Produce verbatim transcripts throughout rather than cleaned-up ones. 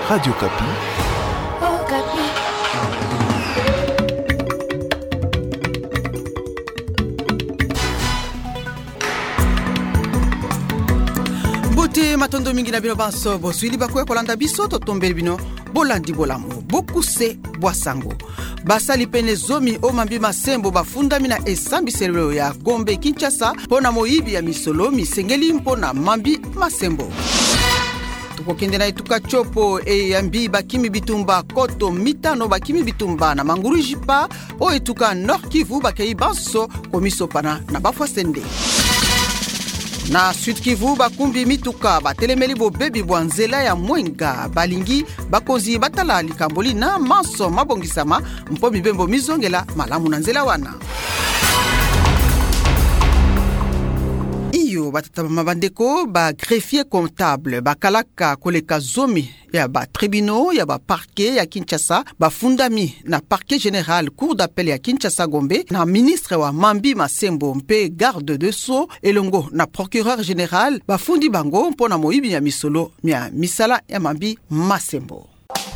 Radio Kapi. Oh, Kapi. Bote matondo mingi na bino banso boswili bakwe kolanda biso to tombeli bino bolandi bolamu bokuse bwasango basali pene zomi o mambi masembo bafundami na esambiselo ya Gombe Kinshasa pona moyibi ya misolo misengeli mpona mambi masembo. Tukokende na ituka chopo e yambi bakimi bitumba koto mitano bakimi bitumba na manguru jipa o etuka Nord Kivu bakei banso komiso pana na bafwa sende. Na Sud Kivu bakumbi mituka batelemeli bo bebi bwanzela ya mwenga balingi bakonzi batala likamboli na manso mabongisama mpo mibembo mizongela malamu na nzela wana. Iyo batataba mabandeko ba greffier comptable bakalaka koleka zomi ya ba tribunaux ya ba parquet ya Kinshasa bafundami na parquet général cour d'appel ya Kinshasa Gombe na ministre wa Mambi Masembo mpe garde de sceaux elongo na procureur général bafundi bango mpona moyibi ya misolo mia misala ya Mambi Masembo.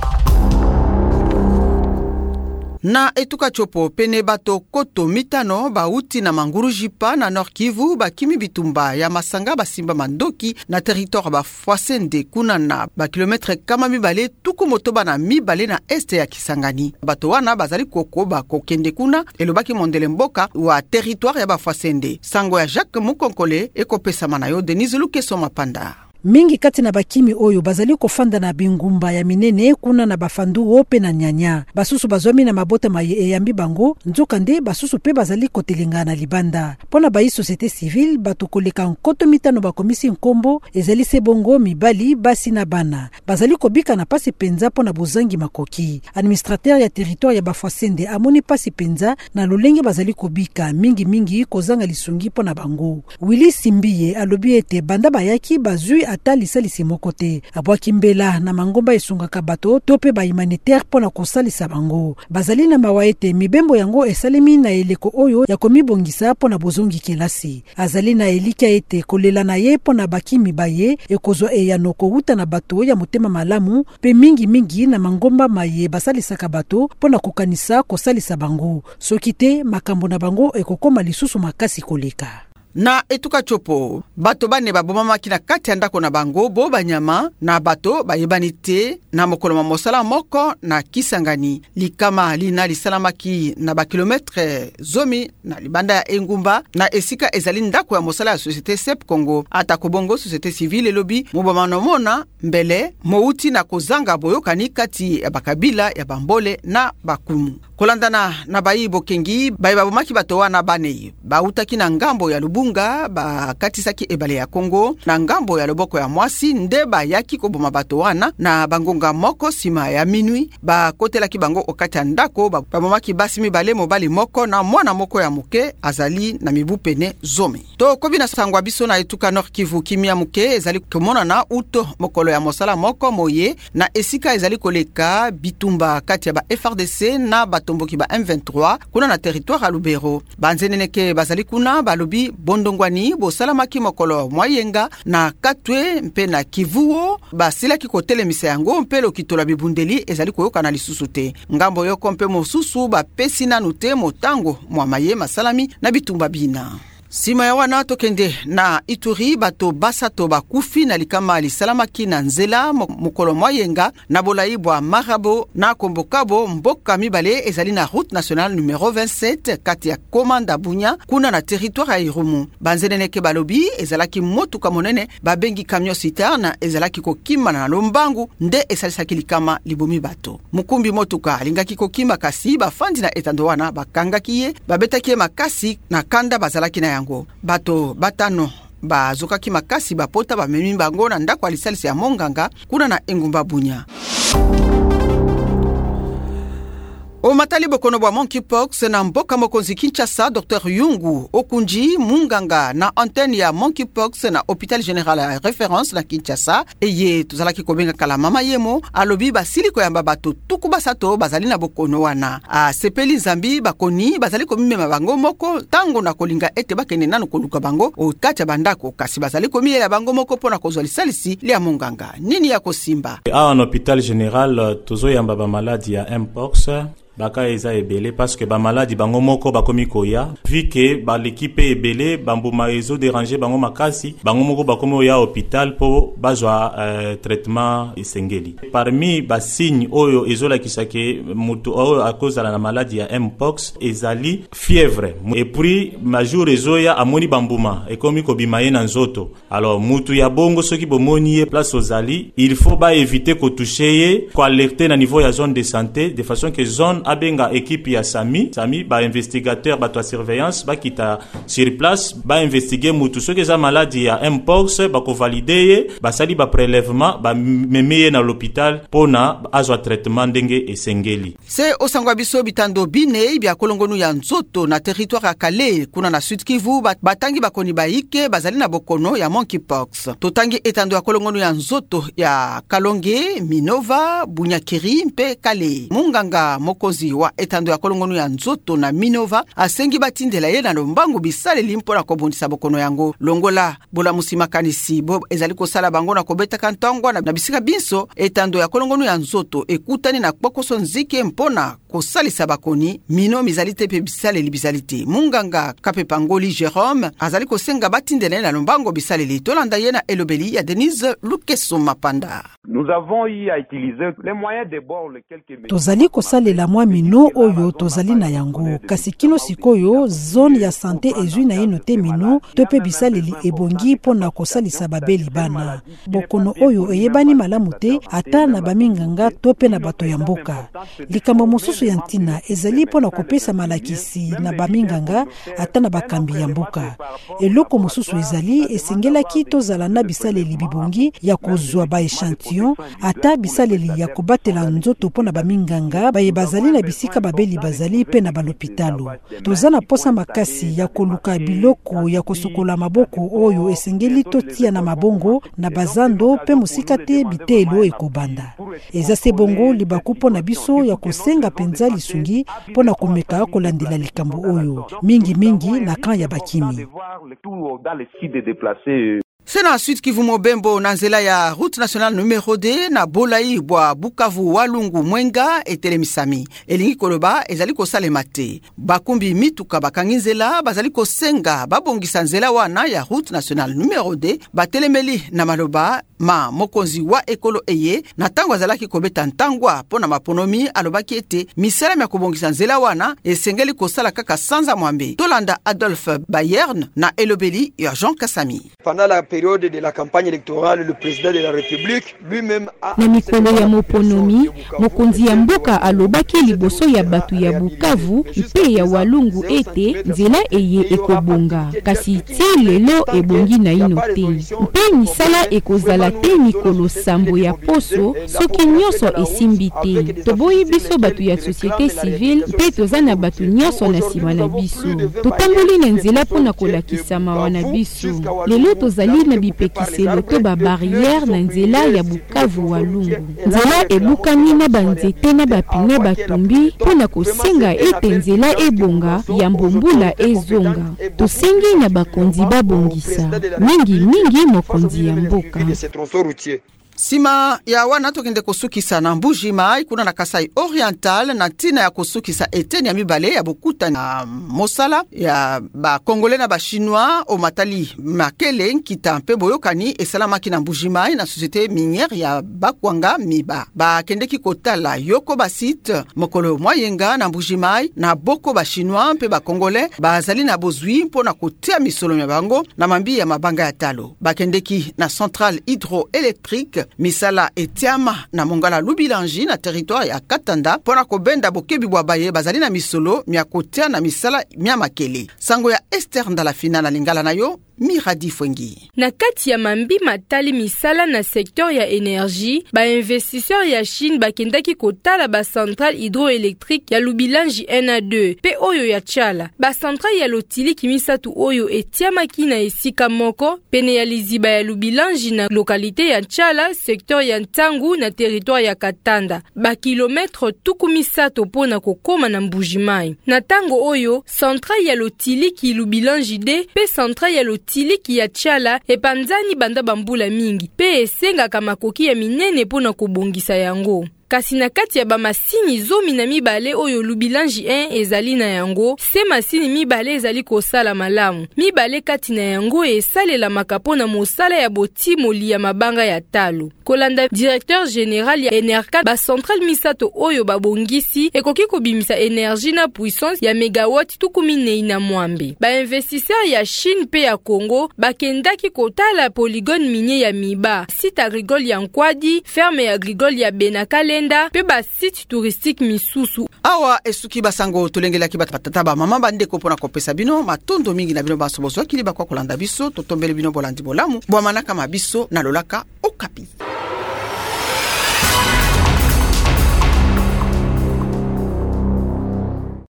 Na etuka chopo pene bato koto mitano ba uti na manguru jipa na Nord Kivu ba kimi bitumba ya masanga basimba mandoki na territoire ba Fwasende kuna na ba kilometre kama mibale tuku motoba na mibale na este ya Kisangani. Bato wana bazali koko ba kokende kuna elobaki mondele mboka wa territoire ya ba Fwasende. Sango ya Jacques Mukonkole ekopesa manayo Denise Lukeso Mapanda. Mingi kati na bakimi oyo bazali kofanda na bingumba ya minene kuna na bafandu ope na nyanya. Basusu bazomi na mabota maye eyambi bango, nzoka nde basusu pe bazali kotelinga na libanda. Pona bayi société civile bato koleka nkoto mitano bakomisi nkombo ezali sebongo mibali basi na bana. Bazali kobika na pasi penza pona bozangi makoki. Administrateur ya territoire ya Bafwasende amoni pasi penza na lolenge bazali kobika mingi mingi kozanga lisungi pona bango. Willy Simbiye alobi ete banda bayaki bazui ata lisalisi moko te. Abwaki mbela na mangomba esungaka bato to pe ba humanitaire pona kosalisa bango. Bazali na mawa ete mibembo yango esalemi na eleko oyo ya komibongisa pona bozongi kelasi. Azali na elika ete kolela na ye pona bakimi baye ekozwa eyano kouta na bato ya motema malamu pe mingi mingi na mangomba maye basalisaka bato pona kokanisa kosalisa bango. Soki te makambo na bango ekokoma lisusu makasi koleka. Na etuka chopo bato bane babomamaki na kati ya ndako na bango bo banyama na bato bayebani te na mokolo ma mosala moko na Kisangani. Likama lina lisalamaki na ba kilometre zomi na libanda ya Engumba na esika ezali ndako ya mosala ya Société S E P Congo. Ata kobongo Société Civile elobi mobomano mona mbele mouti na kozanga boyokani kati ya bakabila ya bambole na bakumu. Kolandana na bayi bokengi bayi babomaki bato wana bane bautaki na ngambo ya Lubunga ba katisaki ebale ya Kongo na ngambo ya loboko ya mwasi nde bayaki koboma bato wana na bangonga moko sima ya minui ba kotelaki bango okati ya ndako babomaki basi mibale mobali moko na mwana moko ya muke azali na mibu pene zomi. To kobina sangwa biso na etuka Nord Kivu kimia muke ezali komona na uto mokolo ya mosala moko moye na esika ezali koleka bitumba kati ya ba F R D C na ba tomboki ba M vingt-trois kuna na territoire ya Lubero. Banzeneneke bazali kuna balobi bondongwani bo salamaki mokolo mwayenga na Katwe mpe na Kivuo basilaki kotelemisa yango mpe lokitola bibundeli ezali koyoka na lisusu te. Ngambo yoko mpe mosusu bapesi nanu te motango mwa maye masalami na bitumba bina. Sima ya wana tokende na Ituri bato basato bakufi na likama lisalamaki na nzela mokolo mwayenga na bolaibwa Marabo na Kombokabo mboka mibale ezali na route nationale numéro vingt-sept kati ya Komanda Bunya kuna na territoire ya Irumu. Banzeneneke balobi ezalaki motuka monene babengi camion citerne ezalaki kokima na lombangu nde esalisaki likama libomi bato. Mukumbi motuka alingaki kokima kasi bafandi na etando wana bakangaki ye babetaki makasi na kanda bazalaki na yango. Bato batano bazokaki makasi bapota bamemi bango na ndako alisalisi ya Monganga kuna na Engumba Bunya. O matali bokono bwa monkeypox na mboka mokonzi Kinshasa, Docteur Yungu Okunji Munganga na antenne ya monkeypox na hôpital général ya référence na Kinshasa eye tozalaki kobenga kala mama yemo alobi basili koyamba bato tuku basato bazali na bokono wana a sepeli zambi bakoni bazali komimema bango moko tango na kolinga ete bakene nanu koluka bango o kati ya bandako kasi bazali komiyela bango moko pona kozwa lisalisi lia munganga nini ya kosimba a en hôpital général tozoyamba ba maladie ya mpox baka eza ebele parce que ba maladi bango moko bakomi koya vu que ba l'équipe ebele bambuma ezo déranger bango makasi bango moko bakomi ya hôpital po bazwa euh, traitement esengeli parmi ba signe oyo ezola kisake mutu oyo a cause la maladie ya mpox ezali fièvre et puis majour ezoya amoni bambuma ekomi kobimaye na nzoto alors mutu ya bongo soki bomoni place ozali il faut ba éviter ko toucher ko alerter na niveau ya zone de santé de façon que zone abenga équipe ya Sami Sami ba investigateur ba to surveillance ba kita sur place ba investiguer mutu soki za maladie ya mpox ba ko valider ba sali ba prélèvement ba memeye na l'hôpital pona azwa traitement ndenge esengeli se osangwa biso bitando bine bya kolongonu ya nzoto na territoire ya Kale kuna na Sud Kivu batangi bakoni baike bazali na bokono ya monkeypox totangi etando ya kolongonu ya nzoto ya Kalonge Minova Bunyakiri mpe Kale munganga mokozi wa etando ya kolongonu ya nzoto na Minova asengi batindela ye na lombangu bisaleli mpona kobundisa bokono yango longola bola musimakanisi bo ezali kosala bango na kobeta kantangwa na bisika binso etando ya kolongonu ya nzoto ekutani na kpokoso nzike mpona kosalisa bakoni mino mizalite pe bisaleli bisalite munganga Kapepangoli Jérôme azali kosenga batindela na lombango bisaleli tolanda ye na elobeli ya Denise Lukeso Mapanda. Nous avons eu à utiliser les moyens de bord les quelques tozali kosalela mwa mino oyo tozali na yango kasi kino sikoyo zone ya santé ezwi na yino te mino to pe bisaleli ebongi pona kosalisa babeli bana bokono oyo eyebani malamu te ata na baminganga to pe na bato ya mboka likambo mosusu ya ntina ezali pona kopesa malakisi na baminganga ata na bakambi ya mboka eloko mosusu ezali esengelaki tozala na bisaleli bibongi ya kozwa ba échantillon ata bisaleli ya kobatela nzoto pona baminganga baye bazali na bisika babeli bazali pe na balopitalo tozana posa makasi ya koluka biloko ya kosokola maboko oyo esengeli totia na mabongo na bazando pe musika te bitelo ekobanda eza se bongo libaku pona biso ya kosenga penza lisungi pona komeka kolandela likambo oyo mingi mingi na kan ya bakimi. C'est na Sud Kivu Mobembo na nzela ya route nationale numéro deux na Bolai bwa Bukavu Walungu Mwenga etelemisami elingi koloba ezali kosalema te bakumbi mituka bakangi nzela bazali kosenga babongisa nzela wana ya route nationale numéro deux batelemeli na maloba ma mokonzi wa ekolo eye na tango azalaki kobeta ntangwa pona maponomi alobaki ete misala ya kobongisa nzela wana esengeli kosala kaka sanza mwambe tolanda Adolphe Bayern na elobeli ya Jean Kasami. Pendant la période de la campagne électorale, le président de la République lui-même a na mikolo ya moponomi mokonzi ya mboka alobaki liboso ya batu ya Bukavu mpe ya Walungu ete nzela eye ekobonga kasi ti lelo ebongi na ino te mpe misala ekozala te mikolo sambo ya poso soki nyonso esimbi te toboyi biso batu ya société civile mpe toza na batu nyonso na nsima na biso totamboli na nzela mpona kolakisa mawa na biso lelo tozali na bipekiselo to ba barrière na nzela ya Bukavu Walungu nzela ebukani na banzete na bapine batumbi pona kosenga ete nzela ebonga ya mbombula ezonga tosengi na bakonzi babongisa mingi mingi mokonzi ya mboka. Sima ya wana tokende kosukisa na Mbujimai kuna na Kasai Oriental na tina ya kosukisa eteni ya mibale ya bokuta na mosala ya ba Congolais na ba Chinois o matali makele nkita mpe boyokani esalamaki na Mbujimai na société minière ya Bakwanga Miba ba kendeki kotala yoko ba site mokolo moyenga na Mbujimai na boko ba Chinois mpe ba Congolais bazali na bozwi mpona kotia misolo ya bango na mambi ya mabanga ya talo ba kendeki na centrale hydroélectrique misala etiama na Mongala Lubilanji na territoire ya Katanda pona kobenda bokebi bwa baye bazali na misolo mia kotia na misala mia makele sango ya Esther Ndalafina na lingala nayo Miradi Fwengi. Na kati ya mambi matali misala na sektor ya energie, ba investisseur ya Chine bakendaki kotala ba centrale hydroélectrique ya Lubilanji un à deux pe oyo ya Chala. Ba centrale ya Lotiliki misatu oyo etiamaki na esika moko pene ya liziba ya Lubilanji na lokalite ya Chala, sektor ya Ntangu na territoire ya Katanda. Ba kilometre tuku misato pona kokoma na Mbujimai. Na tango oyo, centrale ya Lotiliki Lubilanji de pe centrale ya Lotiliki ya Chala epanzani banda bambula mingi pe esenga kama koki ya minene pona kobongisa yango. Kasi na kati ya ba masini zomi na mibale oyo Lubilanji un ezali na yango, se masini mibale ezali kosala malamu. Mibale kati na yango esalela makapo na mosala ya botimoli ya mabanga ya talo. Kolanda directeur général ya Enerka, ba centrale misato oyo babongisi ekoki kobimisa énergie na puissance ya megawatt tukumine na mwambe. Ba investisseur ya Chine pe ya Congo bakendaki kotala polygone minier ya Miba, site agricole ya Nkwadi, ferme agricole ya Benakale pe ba site touristique misusu. Awa esuki basango tolengela ki batata ba mama bande ko pona kopesa bino matondo mingi na bino basoboso kili bakwa kolanda biso totombele bino bolandi bolamu bwa manaka mabiso na lolaka okapi.